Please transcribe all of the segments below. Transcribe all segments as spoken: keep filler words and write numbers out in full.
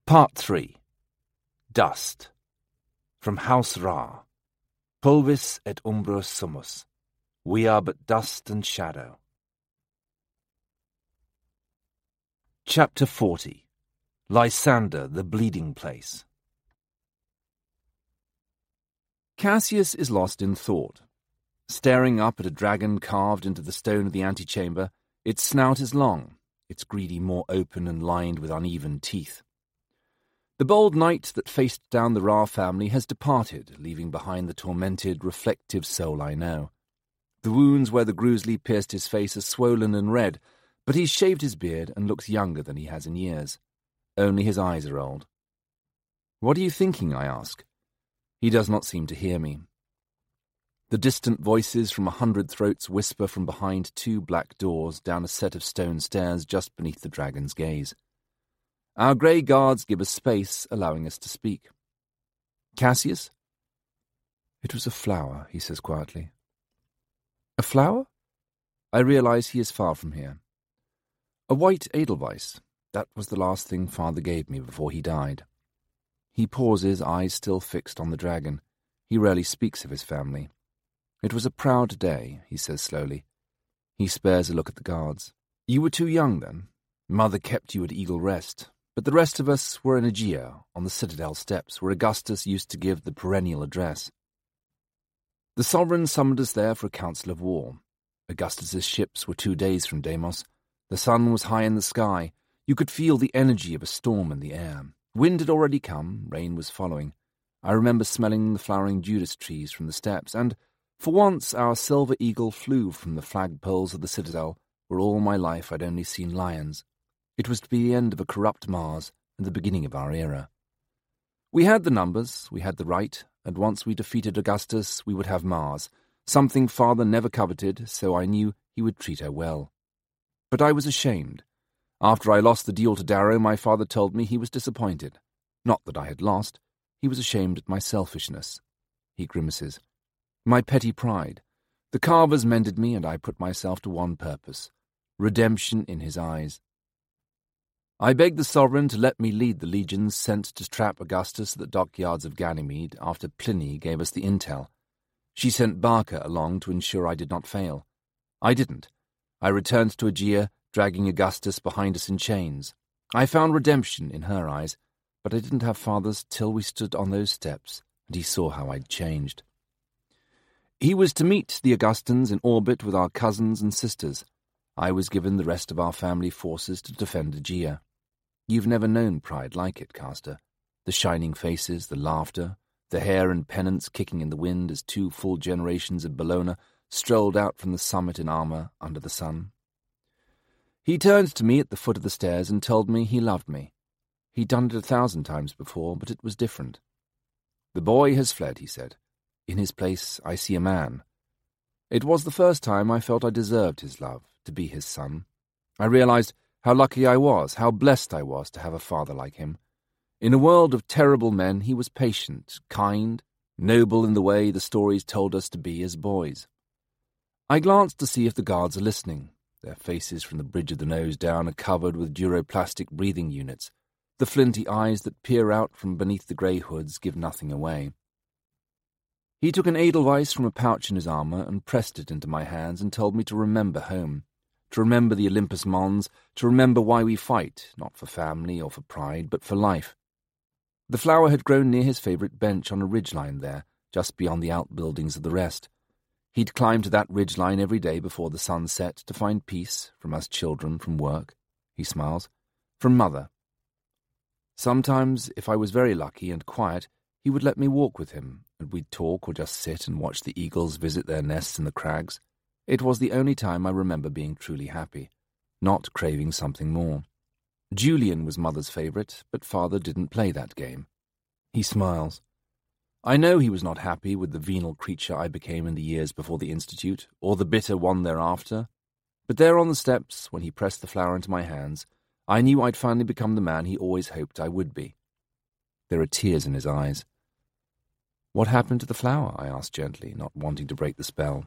Part three. Dust. From House Ra. Pulvis et umbra sumus. We are but dust and shadow. Chapter forty. Lysander, the bleeding place. Cassius is lost in thought. Staring up at a dragon carved into the stone of the antechamber, its snout is long, its greedy maw open and lined with uneven teeth. The bold knight that faced down the Ra family has departed, leaving behind the tormented, reflective soul I know. The wounds where the grizzly pierced his face are swollen and red, but he's shaved his beard and looks younger than he has in years. Only his eyes are old. "What are you thinking?" I ask. He does not seem to hear me. The distant voices from a hundred throats whisper from behind two black doors down a set of stone stairs just beneath the dragon's gaze. Our grey guards give us space, allowing us to speak. "Cassius?" "It was a flower," he says quietly. "A flower?" I realize he is far from here. "A white edelweiss. That was the last thing Father gave me before he died." He pauses, eyes still fixed on the dragon. He rarely speaks of his family. "It was a proud day," he says slowly. He spares a look at the guards. "You were too young then. Mother kept you at Eagle Rest. But the rest of us were in Aegea, on the citadel steps, where Augustus used to give the perennial address. The sovereign summoned us there for a council of war. Augustus's ships were two days from Deimos. The sun was high in the sky. You could feel the energy of a storm in the air. Wind had already come, rain was following. I remember smelling the flowering Judas trees from the steps, and for once our silver eagle flew from the flagpoles of the citadel, where all my life I'd only seen lions. It was to be the end of a corrupt Mars and the beginning of our era. We had the numbers, we had the right, and once we defeated Augustus, we would have Mars, something Father never coveted, so I knew he would treat her well. But I was ashamed. After I lost the deal to Darrow, my father told me he was disappointed. Not that I had lost. He was ashamed at my selfishness. He grimaces. My petty pride. The carvers mended me, and I put myself to one purpose. Redemption in his eyes. I begged the sovereign to let me lead the legions sent to trap Augustus at the dockyards of Ganymede after Pliny gave us the intel. She sent Barca along to ensure I did not fail. I didn't. I returned to Aegea, dragging Augustus behind us in chains. I found redemption in her eyes, but I didn't have Father's till we stood on those steps, and he saw how I'd changed. He was to meet the Augustans in orbit with our cousins and sisters. I was given the rest of our family forces to defend Aegea. You've never known pride like it, Castor. The shining faces, the laughter, the hair and pennants kicking in the wind as two full generations of Bellona strolled out from the summit in armour under the sun. He turned to me at the foot of the stairs and told me he loved me. He'd done it a thousand times before, but it was different. The boy has fled, he said. In his place I see a man. It was the first time I felt I deserved his love, to be his son. I realized how lucky I was, how blessed I was to have a father like him. In a world of terrible men, he was patient, kind, noble in the way the stories told us to be as boys. I glanced to see if the guards are listening. Their faces from the bridge of the nose down are covered with duroplastic breathing units. The flinty eyes that peer out from beneath the grey hoods give nothing away. He took an edelweiss from a pouch in his armour and pressed it into my hands and told me to remember home. To remember the Olympus Mons, to remember why we fight, not for family or for pride, but for life. The flower had grown near his favourite bench on a ridgeline there, just beyond the outbuildings of the rest. He'd climb to that ridgeline every day before the sun set to find peace from us children, from work, he smiles, from Mother. Sometimes, if I was very lucky and quiet, he would let me walk with him, and we'd talk or just sit and watch the eagles visit their nests in the crags. It was the only time I remember being truly happy, not craving something more. Julian was Mother's favourite, but Father didn't play that game. He smiles. I know he was not happy with the venal creature I became in the years before the Institute, or the bitter one thereafter. But there on the steps, when he pressed the flower into my hands, I knew I'd finally become the man he always hoped I would be. There are tears in his eyes. What happened to the flower? I asked gently, not wanting to break the spell.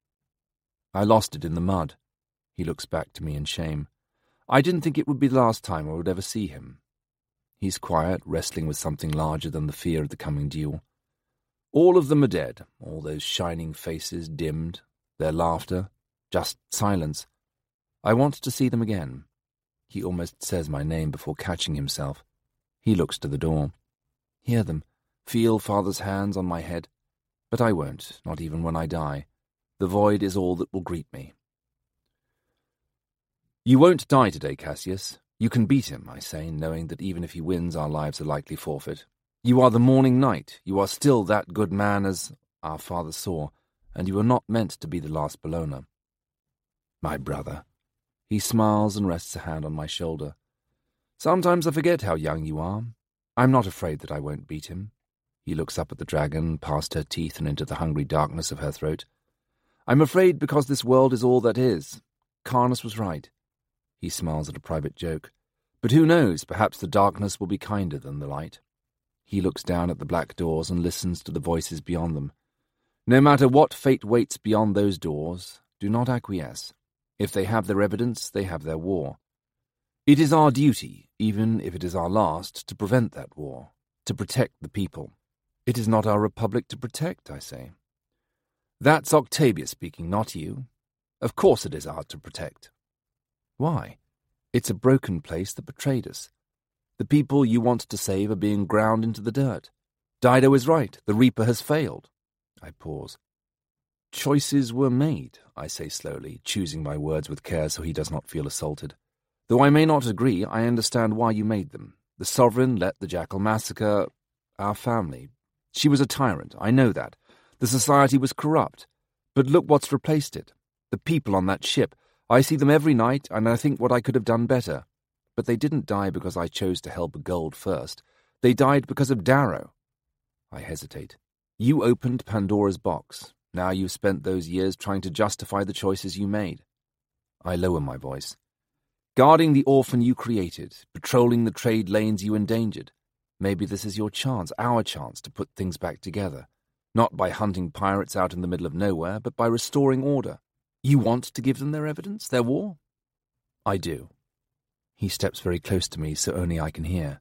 I lost it in the mud. He looks back to me in shame. I didn't think it would be the last time I would ever see him. He's quiet, wrestling with something larger than the fear of the coming duel. All of them are dead, all those shining faces dimmed, their laughter, just silence. I want to see them again. He almost says my name before catching himself. He looks to the door. Hear them, feel Father's hands on my head. But I won't, not even when I die. The void is all that will greet me. You won't die today, Cassius. You can beat him, I say, knowing that even if he wins, our lives are likely forfeit. You are the morning knight. You are still that good man as our father saw, and you are not meant to be the last Bologna. My brother. He smiles and rests a hand on my shoulder. Sometimes I forget how young you are. I'm not afraid that I won't beat him. He looks up at the dragon, past her teeth and into the hungry darkness of her throat. I'm afraid because this world is all that is. Karnus was right. He smiles at a private joke. But who knows, perhaps the darkness will be kinder than the light. He looks down at the black doors and listens to the voices beyond them. No matter what fate waits beyond those doors, do not acquiesce. If they have their evidence, they have their war. It is our duty, even if it is our last, to prevent that war, to protect the people. It is not our republic to protect, I say. That's Octavia speaking, not you. Of course it is ours to protect. Why? It's a broken place that betrayed us. The people you want to save are being ground into the dirt. Dido is right. The Reaper has failed. I pause. Choices were made, I say slowly, choosing my words with care so he does not feel assaulted. Though I may not agree, I understand why you made them. The Sovereign let the Jackal massacre our family. She was a tyrant, I know that. The society was corrupt. But look what's replaced it. The people on that ship. I see them every night, and I think what I could have done better. But they didn't die because I chose to help Gold first. They died because of Darrow. I hesitate. You opened Pandora's box. Now you've spent those years trying to justify the choices you made. I lower my voice. Guarding the orphan you created, patrolling the trade lanes you endangered. Maybe this is your chance, our chance, to put things back together. Not by hunting pirates out in the middle of nowhere, but by restoring order. You want to give them their evidence, their war? I do. He steps very close to me so only I can hear.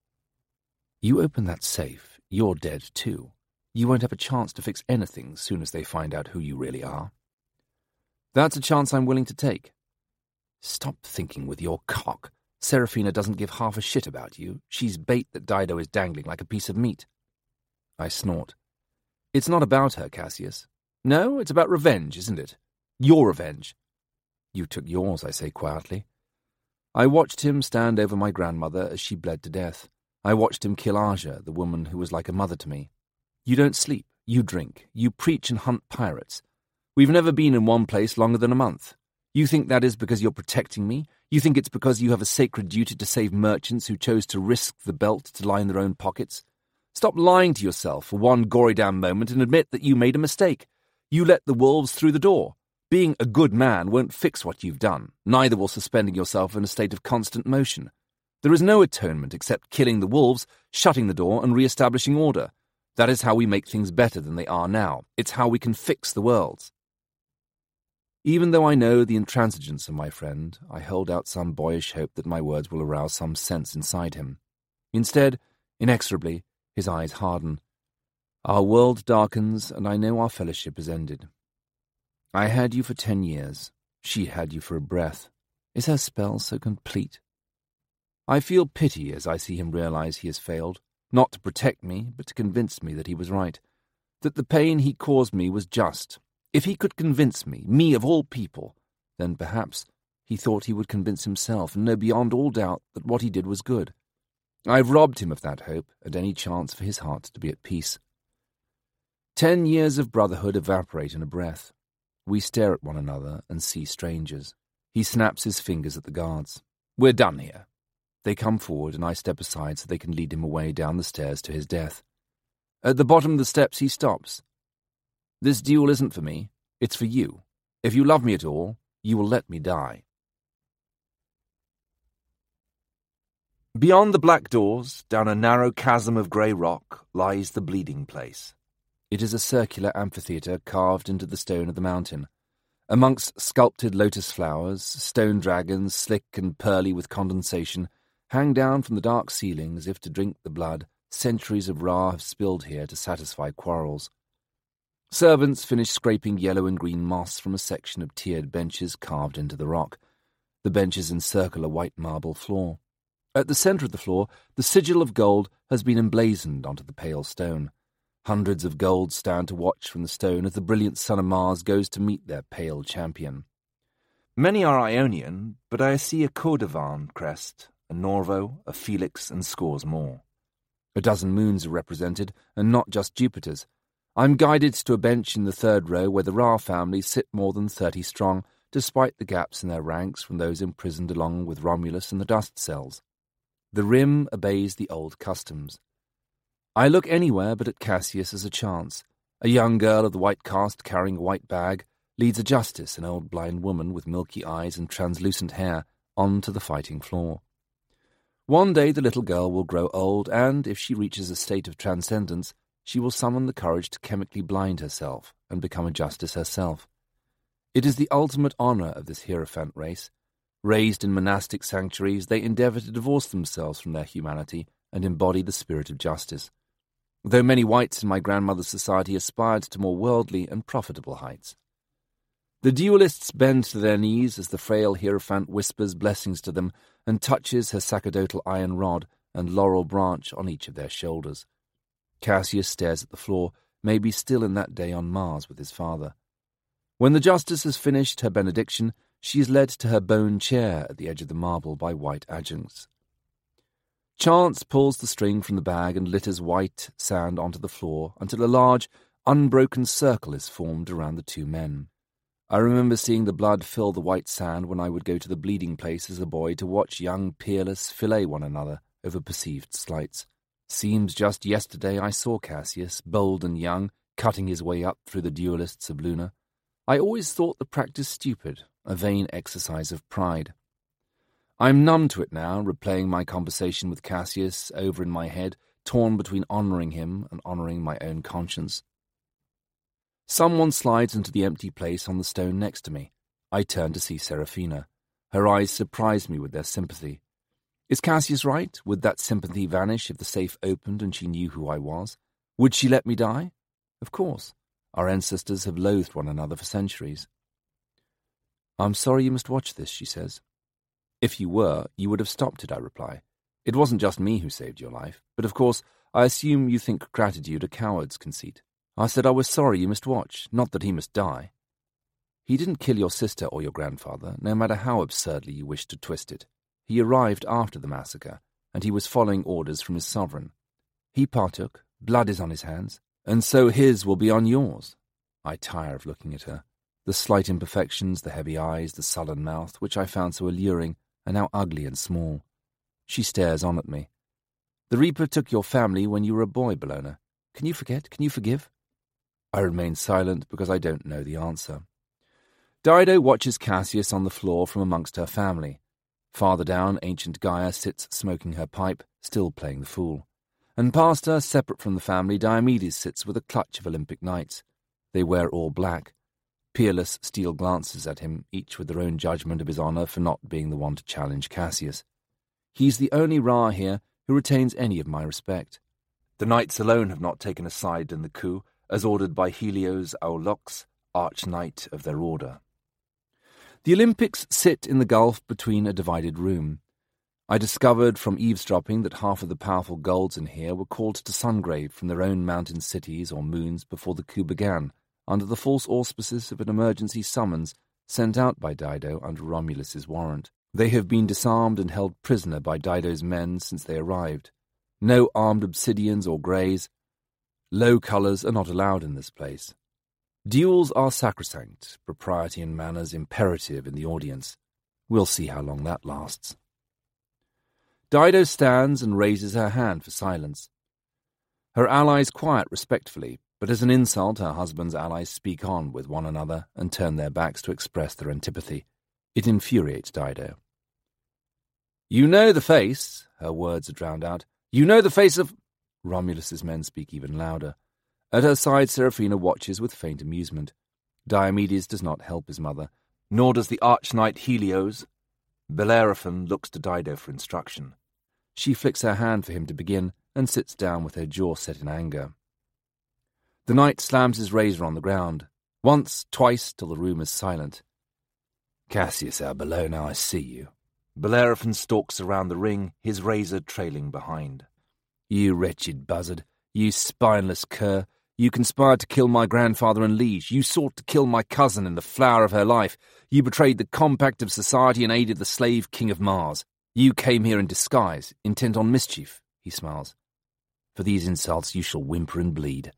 You open that safe, you're dead too. You won't have a chance to fix anything soon as they find out who you really are. That's a chance I'm willing to take. Stop thinking with your cock. Seraphina doesn't give half a shit about you. She's bait that Dido is dangling like a piece of meat. I snort. It's not about her, Cassius. No, it's about revenge, isn't it? Your revenge. You took yours, I say quietly. I watched him stand over my grandmother as she bled to death. I watched him kill Aja, the woman who was like a mother to me. You don't sleep, you drink, you preach and hunt pirates. We've never been in one place longer than a month. You think that is because you're protecting me? You think it's because you have a sacred duty to save merchants who chose to risk the belt to line their own pockets? Stop lying to yourself for one gory damn moment and admit that you made a mistake. You let the wolves through the door. Being a good man won't fix what you've done. Neither will suspending yourself in a state of constant motion. There is no atonement except killing the wolves, shutting the door, and re-establishing order. That is how we make things better than they are now. It's how we can fix the worlds. Even though I know the intransigence of my friend, I hold out some boyish hope that my words will arouse some sense inside him. Instead, inexorably, his eyes harden. Our world darkens, and I know our fellowship is ended. I had you for ten years. She had you for a breath. Is her spell so complete? I feel pity as I see him realize he has failed, not to protect me, but to convince me that he was right, that the pain he caused me was just. If he could convince me, me of all people, then perhaps he thought he would convince himself and know beyond all doubt that what he did was good. I've robbed him of that hope and any chance for his heart to be at peace. Ten years of brotherhood evaporate in a breath. We stare at one another and see strangers. He snaps his fingers at the guards. We're done here. They come forward and I step aside so they can lead him away down the stairs to his death. At the bottom of the steps he stops. This duel isn't for me. It's for you. If you love me at all, you will let me die. Beyond the black doors, down a narrow chasm of grey rock, lies the bleeding place. It is a circular amphitheatre carved into the stone of the mountain. Amongst sculpted lotus flowers, stone dragons, slick and pearly with condensation, hang down from the dark ceiling as if to drink the blood centuries of Ra have spilled here to satisfy quarrels. Servants finish scraping yellow and green moss from a section of tiered benches carved into the rock. The benches encircle a white marble floor. At the centre of the floor, the sigil of gold has been emblazoned onto the pale stone. Hundreds of golds stand to watch from the stone as the brilliant sun of Mars goes to meet their pale champion. Many are Ionian, but I see a Cordovan crest, a Norvo, a Felix, and scores more. A dozen moons are represented, and not just Jupiter's. I'm guided to a bench in the third row where the Ra family sit more than thirty strong, despite the gaps in their ranks from those imprisoned along with Romulus in the dust cells. The rim obeys the old customs. I look anywhere but at Cassius as a chance. A young girl of the white caste carrying a white bag leads a justice, an old blind woman with milky eyes and translucent hair, onto the fighting floor. One day the little girl will grow old, and, if she reaches a state of transcendence, she will summon the courage to chemically blind herself and become a justice herself. It is the ultimate honour of this Hierophant race. Raised in monastic sanctuaries, they endeavour to divorce themselves from their humanity and embody the spirit of justice, though many whites in my grandmother's society aspired to more worldly and profitable heights. The duelists bend to their knees as the frail Hierophant whispers blessings to them and touches her sacerdotal iron rod and laurel branch on each of their shoulders. Cassius stares at the floor, maybe still in that day on Mars with his father. When the justice has finished her benediction, she is led to her bone chair at the edge of the marble by white adjuncts. Chance pulls the string from the bag and litters white sand onto the floor until a large, unbroken circle is formed around the two men. I remember seeing the blood fill the white sand when I would go to the bleeding place as a boy to watch young peerless fillet one another over perceived slights. Seems just yesterday I saw Cassius, bold and young, cutting his way up through the duelists of Luna. I always thought the practice stupid, a vain exercise of pride. I'm numb to it now, replaying my conversation with Cassius over in my head, torn between honouring him and honouring my own conscience. Someone slides into the empty place on the stone next to me. I turn to see Seraphina. Her eyes surprise me with their sympathy. Is Cassius right? Would that sympathy vanish if the safe opened and she knew who I was? Would she let me die? Of course. Our ancestors have loathed one another for centuries. I'm sorry you must watch this, she says. If you were, you would have stopped it, I reply. It wasn't just me who saved your life, but of course I assume you think gratitude a coward's conceit. I said I was sorry you must watch, not that he must die. He didn't kill your sister or your grandfather, no matter how absurdly you wished to twist it. He arrived after the massacre, and he was following orders from his sovereign. He partook, blood is on his hands, and so his will be on yours. I tire of looking at her. The slight imperfections, the heavy eyes, the sullen mouth, which I found so alluring, are now ugly and small. She stares on at me. The Reaper took your family when you were a boy, Bellona. Can you forget? Can you forgive? I remain silent because I don't know the answer. Dido watches Cassius on the floor from amongst her family. Farther down, ancient Gaia sits smoking her pipe, still playing the fool. And past her, separate from the family, Diomedes sits with a clutch of Olympic knights. They wear all black. Peerless steal glances at him, each with their own judgment of his honour for not being the one to challenge Cassius. He's the only Ra here who retains any of my respect. The knights alone have not taken a side in the coup, as ordered by Helios Aulox, arch-knight of their order. The Olympics sit in the gulf between a divided room. I discovered from eavesdropping that half of the powerful golds in here were called to Sungrave from their own mountain cities or moons before the coup began, under the false auspices of an emergency summons sent out by Dido under Romulus's warrant. They have been disarmed and held prisoner by Dido's men since they arrived. No armed obsidians or greys. Low colours are not allowed in this place. Duels are sacrosanct, propriety and manners imperative in the audience. We'll see how long that lasts. Dido stands and raises her hand for silence. Her allies quiet respectfully, but as an insult her husband's allies speak on with one another and turn their backs to express their antipathy. It infuriates Dido. You know the face, her words are drowned out. You know the face of... Romulus's men speak even louder. At her side, Seraphina watches with faint amusement. Diomedes does not help his mother, nor does the arch-knight Helios. Bellerophon looks to Dido for instruction. She flicks her hand for him to begin and sits down with her jaw set in anger. The knight slams his razor on the ground, once, twice, till the room is silent. Cassius, our Bellona, I see you. Bellerophon stalks around the ring, his razor trailing behind. You wretched buzzard, you spineless cur, you conspired to kill my grandfather and liege, you sought to kill my cousin in the flower of her life, you betrayed the compact of society and aided the slave king of Mars. You came here in disguise, intent on mischief, he smiles. For these insults you shall whimper and bleed.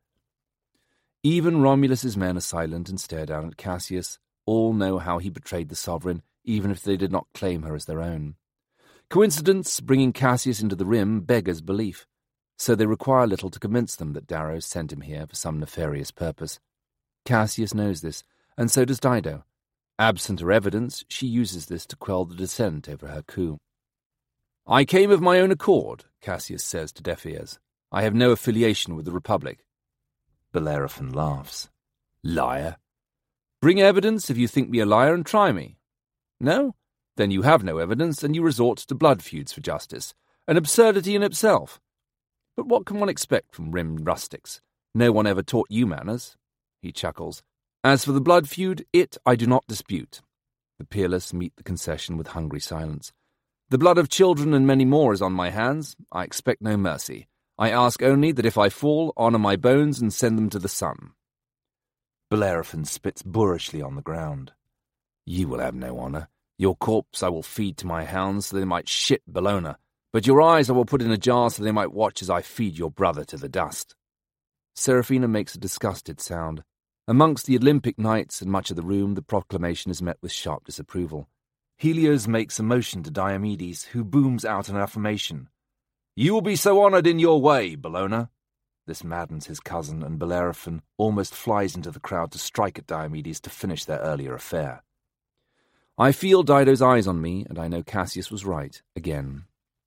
Even Romulus's men are silent and stare down at Cassius. All know how he betrayed the sovereign, even if they did not claim her as their own. Coincidence bringing Cassius into the Rim beggars belief, so they require little to convince them that Darrow sent him here for some nefarious purpose. Cassius knows this, and so does Dido. Absent her evidence, she uses this to quell the dissent over her coup. I came of my own accord, Cassius says to deaf ears. I have no affiliation with the Republic. Bellerophon laughs. Liar. Bring evidence if you think me a liar and try me. No? Then you have no evidence and you resort to blood feuds for justice, an absurdity in itself. But what can one expect from Rim rustics? No one ever taught you manners. He chuckles. As for the blood feud, it I do not dispute. The peerless meet the concession with hungry silence. The blood of children and many more is on my hands. I expect no mercy. I ask only that if I fall, honour my bones and send them to the sun. Bellerophon spits boorishly on the ground. You will have no honour. Your corpse I will feed to my hounds so they might shit Bellona, but your eyes I will put in a jar so they might watch as I feed your brother to the dust. Seraphina makes a disgusted sound. Amongst the Olympic knights and much of the room, the proclamation is met with sharp disapproval. Helios makes a motion to Diomedes, who booms out an affirmation. You will be so honoured in your way, Bellona. This maddens his cousin, and Bellerophon almost flies into the crowd to strike at Diomedes to finish their earlier affair. I feel Dido's eyes on me, and I know Cassius was right, again.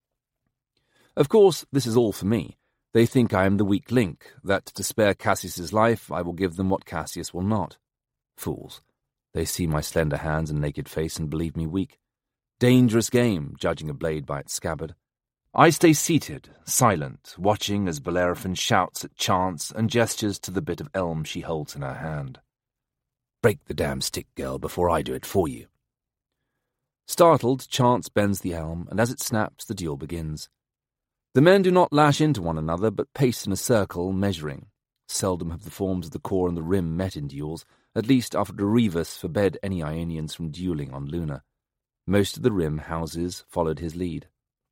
Of course, this is all for me. They think I am the weak link, that to spare Cassius's life I will give them what Cassius will not. Fools. They see my slender hands and naked face and believe me weak. Dangerous game, judging a blade by its scabbard. I stay seated, silent, watching as Bellerophon shouts at Chance and gestures to the bit of elm she holds in her hand. Break the damn stick, girl, before I do it for you. Startled, Chance bends the elm, and as it snaps, the duel begins. The men do not lash into one another, but pace in a circle, measuring. Seldom have the forms of the core and the Rim met in duels, at least after Oremus forbade any Ionians from duelling on Luna. Most of the Rim houses followed his lead.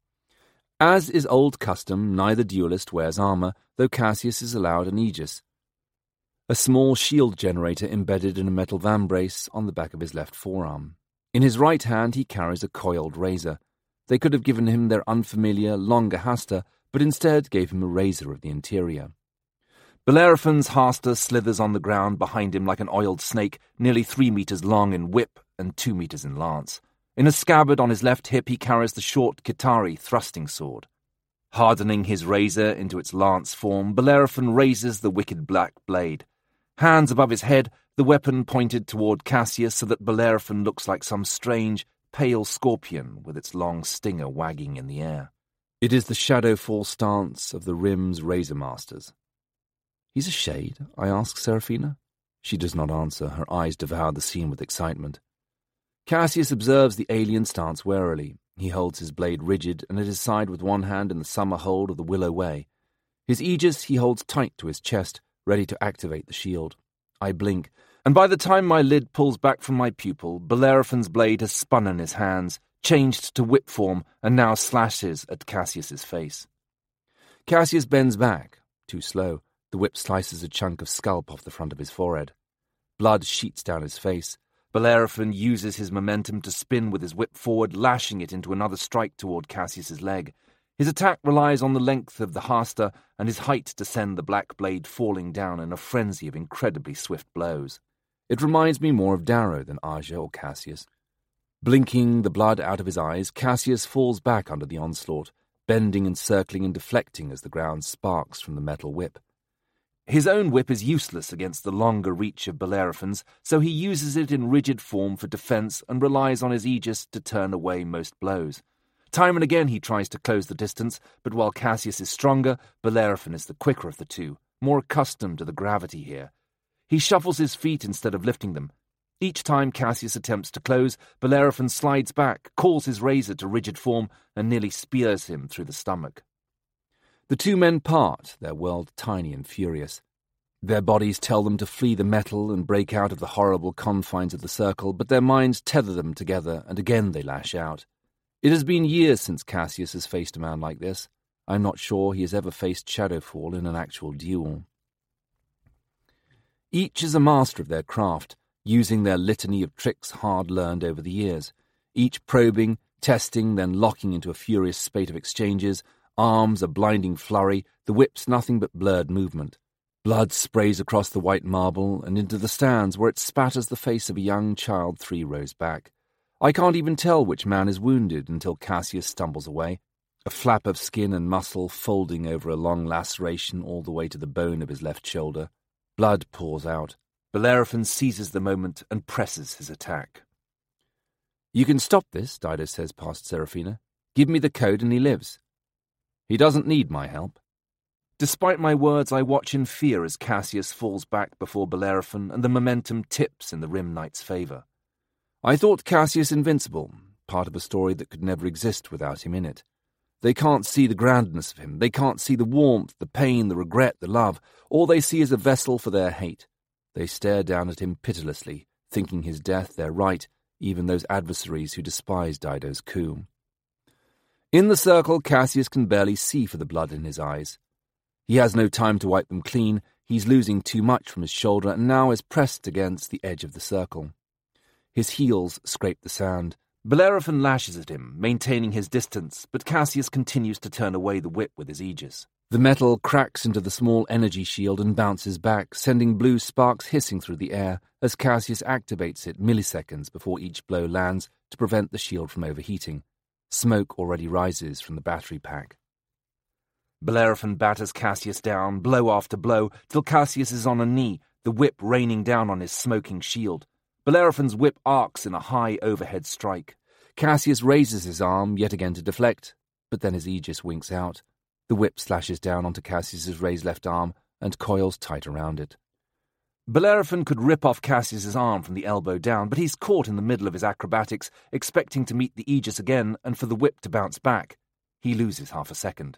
As is old custom, neither duellist wears armour, though Cassius is allowed an aegis, a small shield generator embedded in a metal vambrace on the back of his left forearm. In his right hand he carries a coiled razor. They could have given him their unfamiliar, longer hasta, but instead gave him a razor of the interior. Bellerophon's hasta slithers on the ground behind him like an oiled snake, nearly three metres long in whip and two metres in lance. In a scabbard on his left hip he carries the short Kitari thrusting sword. Hardening his razor into its lance form, Bellerophon raises the wicked black blade. Hands above his head, the weapon pointed toward Cassius so that Bellerophon looks like some strange, pale scorpion with its long stinger wagging in the air. It is the shadowfall stance of the Rim's razor masters. He's a shade, I ask Seraphina. She does not answer, her eyes devour the scene with excitement. Cassius observes the alien stance warily. He holds his blade rigid and at his side with one hand in the summer hold of the Willow Way. His aegis he holds tight to his chest, ready to activate the shield. I blink, and by the time my lid pulls back from my pupil, Bellerophon's blade has spun in his hands, changed to whip form, and now slashes at Cassius's face. Cassius bends back, too slow. The whip slices a chunk of scalp off the front of his forehead. Blood sheets down his face. Bellerophon uses his momentum to spin with his whip forward, lashing it into another strike toward Cassius's leg. His attack relies on the length of the hasta and his height to send the black blade falling down in a frenzy of incredibly swift blows. It reminds me more of Darrow than Aja or Cassius. Blinking the blood out of his eyes, Cassius falls back under the onslaught, bending and circling and deflecting as the ground sparks from the metal whip. His own whip is useless against the longer reach of Bellerophon's, so he uses it in rigid form for defence and relies on his aegis to turn away most blows. Time and again he tries to close the distance, but while Cassius is stronger, Bellerophon is the quicker of the two, more accustomed to the gravity here. He shuffles his feet instead of lifting them. Each time Cassius attempts to close, Bellerophon slides back, calls his razor to rigid form, and nearly spears him through the stomach. The two men part, their world tiny and furious. Their bodies tell them to flee the metal and break out of the horrible confines of the circle, but their minds tether them together, and again they lash out. It has been years since Cassius has faced a man like this. I'm not sure he has ever faced Shadowfall in an actual duel. Each is a master of their craft, using their litany of tricks hard-learned over the years, each probing, testing, then locking into a furious spate of exchanges, arms a blinding flurry, the whips nothing but blurred movement. Blood sprays across the white marble and into the stands where it spatters the face of a young child three rows back. I can't even tell which man is wounded until Cassius stumbles away, a flap of skin and muscle folding over a long laceration all the way to the bone of his left shoulder. Blood pours out. Bellerophon seizes the moment and presses his attack. "You can stop this," Dido says past Seraphina. "Give me the code and he lives." "He doesn't need my help." Despite my words, I watch in fear as Cassius falls back before Bellerophon and the momentum tips in the Rim Knight's favour. I thought Cassius invincible, part of a story that could never exist without him in it. They can't see the grandness of him. They can't see the warmth, the pain, the regret, the love. All they see is a vessel for their hate. They stare down at him pitilessly, thinking his death their right, even those adversaries who despise Dido's coup. In the circle, Cassius can barely see for the blood in his eyes. He has no time to wipe them clean. He's losing too much from his shoulder and now is pressed against the edge of the circle. His heels scrape the sand. Bellerophon lashes at him, maintaining his distance, but Cassius continues to turn away the whip with his aegis. The metal cracks into the small energy shield and bounces back, sending blue sparks hissing through the air as Cassius activates it milliseconds before each blow lands to prevent the shield from overheating. Smoke already rises from the battery pack. Bellerophon batters Cassius down, blow after blow, till Cassius is on a knee, the whip raining down on his smoking shield. Bellerophon's whip arcs in a high overhead strike. Cassius raises his arm yet again to deflect, but then his aegis winks out. The whip slashes down onto Cassius's raised left arm and coils tight around it. Bellerophon could rip off Cassius's arm from the elbow down, but he's caught in the middle of his acrobatics, expecting to meet the aegis again and for the whip to bounce back. He loses half a second.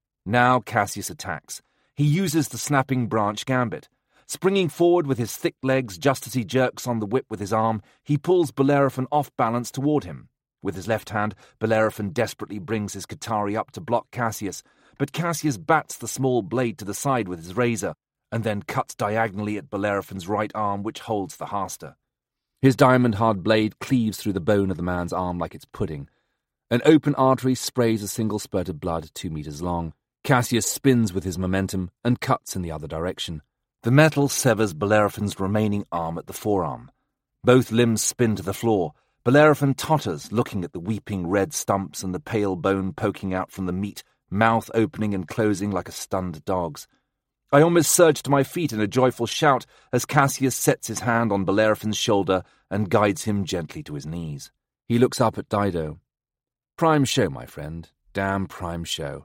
Now Cassius attacks. He uses the snapping branch gambit. Springing forward with his thick legs just as he jerks on the whip with his arm, he pulls Bellerophon off balance toward him. With his left hand, Bellerophon desperately brings his Qitari up to block Cassius, but Cassius bats the small blade to the side with his razor, and then cuts diagonally at Bellerophon's right arm, which holds the haster. His diamond-hard blade cleaves through the bone of the man's arm like it's pudding. An open artery sprays a single spurt of blood two meters long. Cassius spins with his momentum and cuts in the other direction. The metal severs Bellerophon's remaining arm at the forearm. Both limbs spin to the floor. Bellerophon totters, looking at the weeping red stumps and the pale bone poking out from the meat, mouth opening and closing like a stunned dog's. I almost surge to my feet in a joyful shout as Cassius sets his hand on Bellerophon's shoulder and guides him gently to his knees. He looks up at Dido. "Prime show, my friend. Damn prime show."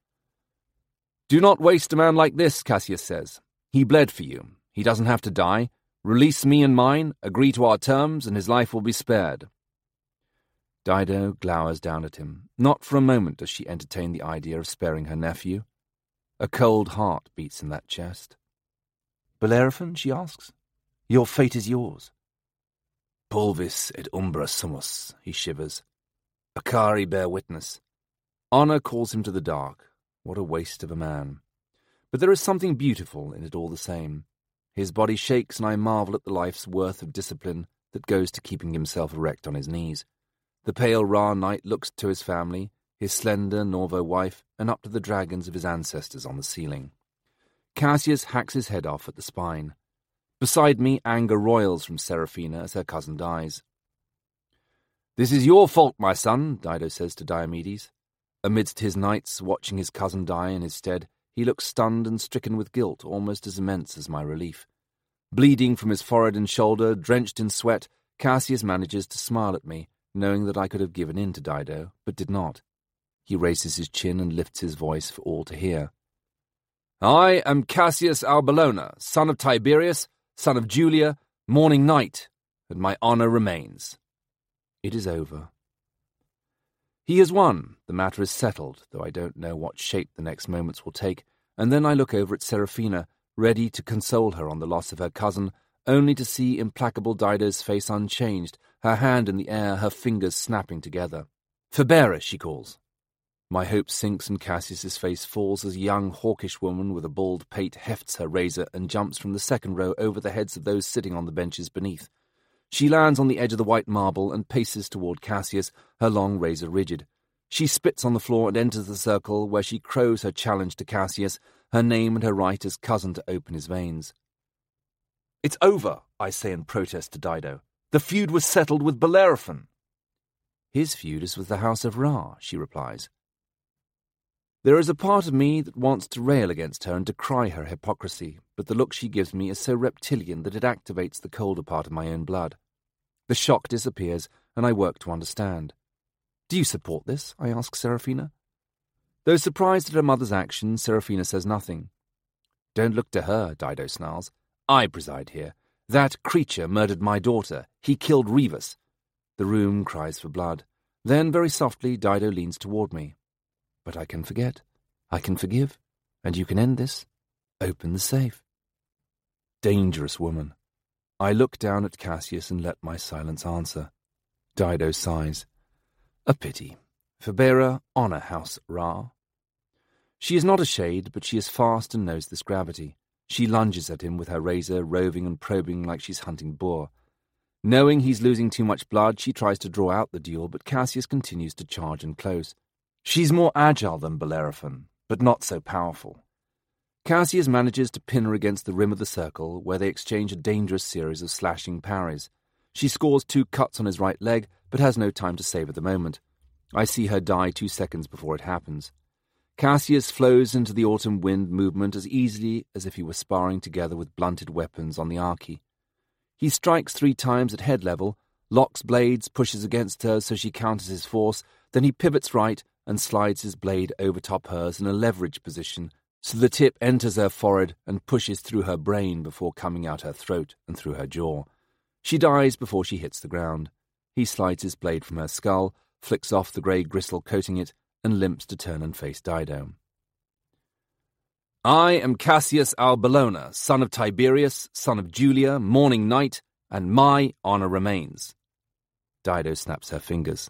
"Do not waste a man like this," Cassius says. "He bled for you. He doesn't have to die. Release me and mine, agree to our terms, and his life will be spared." Dido glowers down at him. Not for a moment does she entertain the idea of sparing her nephew. A cold heart beats in that chest. "Bellerophon," she asks, "your fate is yours." "Pulvis et umbra sumus," he shivers. "Akari bear witness." Honor calls him to the dark. What a waste of a man. But there is something beautiful in it all the same. His body shakes, and I marvel at the life's worth of discipline that goes to keeping himself erect on his knees. The pale Ra knight looks to his family, his slender Norvo wife, and up to the dragons of his ancestors on the ceiling. Cassius hacks his head off at the spine. Beside me, anger roils from Seraphina as her cousin dies. "This is your fault, my son," Dido says to Diomedes. Amidst his knights, watching his cousin die in his stead, he looks stunned and stricken with guilt almost as immense as my relief. Bleeding from his forehead and shoulder, drenched in sweat, Cassius manages to smile at me, knowing that I could have given in to Dido, but did not. He raises his chin and lifts his voice for all to hear. I am Cassius Albellona, son of Tiberius, son of Julia, morning knight, and my honour remains. It is over. He has won. The matter is settled, though I don't know what shape the next moments will take, and then I look over at Seraphina, ready to console her on the loss of her cousin, only to see implacable Dido's face unchanged, her hand in the air, her fingers snapping together. Fabera, she calls. My hope sinks and Cassius's face falls as a young hawkish woman with a bald pate hefts her razor and jumps from the second row over the heads of those sitting on the benches beneath. She lands on the edge of the white marble and paces toward Cassius, her long razor rigid. She spits on the floor and enters the circle, where she crows her challenge to Cassius, her name and her right as cousin to open his veins. It's over, I say in protest to Dido. The feud was settled with Bellerophon. His feud is with the House of Ra, she replies. There is a part of me that wants to rail against her and decry her hypocrisy, but the look she gives me is so reptilian that it activates the colder part of my own blood. The shock disappears, and I work to understand. Do you support this? I ask Seraphina. Though surprised at her mother's action, Seraphina says nothing. Don't look to her, Dido snarls. I preside here. That creature murdered my daughter. He killed Rivus. The room cries for blood. Then, very softly, Dido leans toward me. But I can forget. I can forgive. And you can end this. Open the safe. Dangerous woman. I look down at Cassius and let my silence answer. Dido sighs. A pity. Fabera, honour House Ra. She is not a shade, but she is fast and knows this gravity. She lunges at him with her razor, roving and probing like she's hunting boar. Knowing he's losing too much blood, she tries to draw out the duel, but Cassius continues to charge in close. She's more agile than Bellerophon, but not so powerful. Cassius manages to pin her against the rim of the circle, where they exchange a dangerous series of slashing parries. She scores two cuts on his right leg, but has no time to save at the moment. I see her die two seconds before it happens. Cassius flows into the autumn wind movement as easily as if he were sparring together with blunted weapons on the Archi. He strikes three times at head level, locks blades, pushes against her so she counters his force, then he pivots right and slides his blade over top hers in a leverage position, so the tip enters her forehead and pushes through her brain before coming out her throat and through her jaw. She dies before she hits the ground. He slides his blade from her skull, flicks off the grey gristle coating it, and limps to turn and face Dido. I am Cassius Albellona, son of Tiberius, son of Julia, morning knight, and my honour remains. Dido snaps her fingers.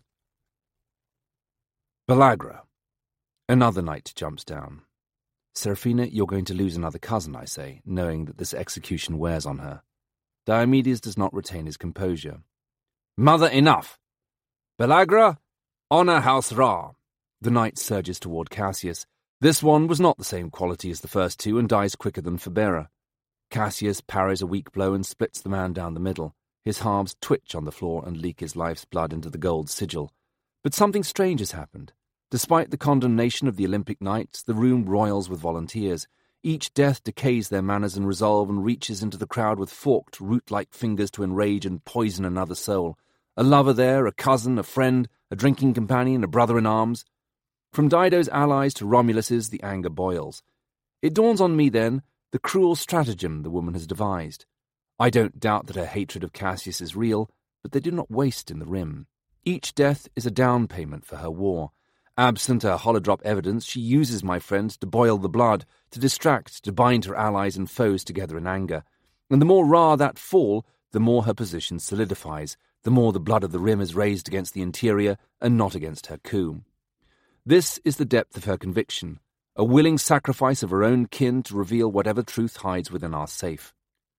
Belagra. Another knight jumps down. Seraphina, you're going to lose another cousin, I say, knowing that this execution wears on her. Diomedes does not retain his composure. Mother, enough! Belagra, honour House Ra. The knight surges toward Cassius. This one was not the same quality as the first two and dies quicker than Fabera. Cassius parries a weak blow and splits the man down the middle. His halves twitch on the floor and leak his life's blood into the gold sigil. But something strange has happened. Despite the condemnation of the Olympic Knights, the room roils with volunteers. Each death decays their manners and resolve and reaches into the crowd with forked, root-like fingers to enrage and poison another soul. A lover there, a cousin, a friend, a drinking companion, a brother-in-arms. From Dido's allies to Romulus's, the anger boils. It dawns on me, then, the cruel stratagem the woman has devised. I don't doubt that her hatred of Cassius is real, but they do not waste in the rim. Each death is a down payment for her war. Absent her holodrop evidence, she uses my friend to boil the blood, to distract, to bind her allies and foes together in anger. And the more Ra that fall, the more her position solidifies, the more the blood of the rim is raised against the interior and not against her coup. This is the depth of her conviction, a willing sacrifice of her own kin to reveal whatever truth hides within our safe.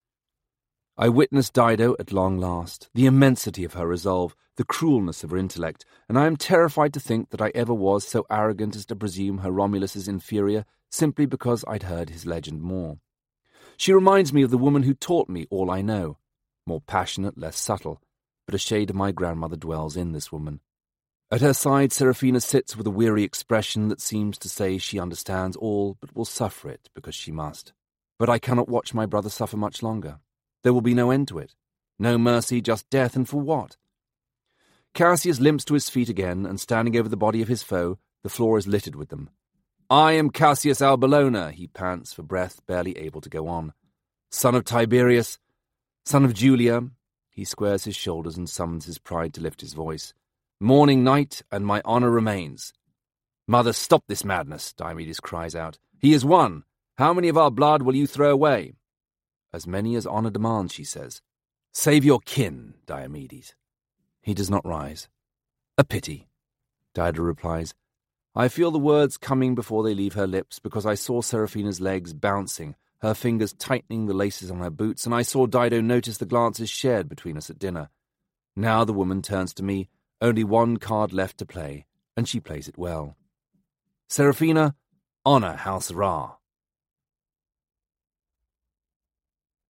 I witness Dido at long last, the immensity of her resolve, the cruelness of her intellect, and I am terrified to think that I ever was so arrogant as to presume her Romulus is inferior simply because I'd heard his legend more. She reminds me of the woman who taught me all I know, more passionate, less subtle, but a shade of my grandmother dwells in this woman. At her side, Seraphina sits with a weary expression that seems to say she understands all but will suffer it because she must. But I cannot watch my brother suffer much longer. There will be no end to it. No mercy, just death, and for what? Cassius limps to his feet again, and standing over the body of his foe, The floor is littered with them. "I am Cassius Albellona," he pants for breath, barely able to go on. "Son of Tiberius, son of Julia." He squares his shoulders and summons his pride to lift his voice. "Morning night, and my honour remains." "Mother, stop this madness," Diomedes cries out. "He is won. How many of our blood will you throw away?" "As many as honour demands," she says. "Save your kin, Diomedes." He does not rise. "A pity," Dido replies. I feel the words coming before they leave her lips, because I saw Seraphina's legs bouncing, her fingers tightening the laces on her boots, and I saw Dido notice the glances shared between us at dinner. Now the woman turns to me, only one card left to play, and she plays it well. "Seraphina, honour House Ra."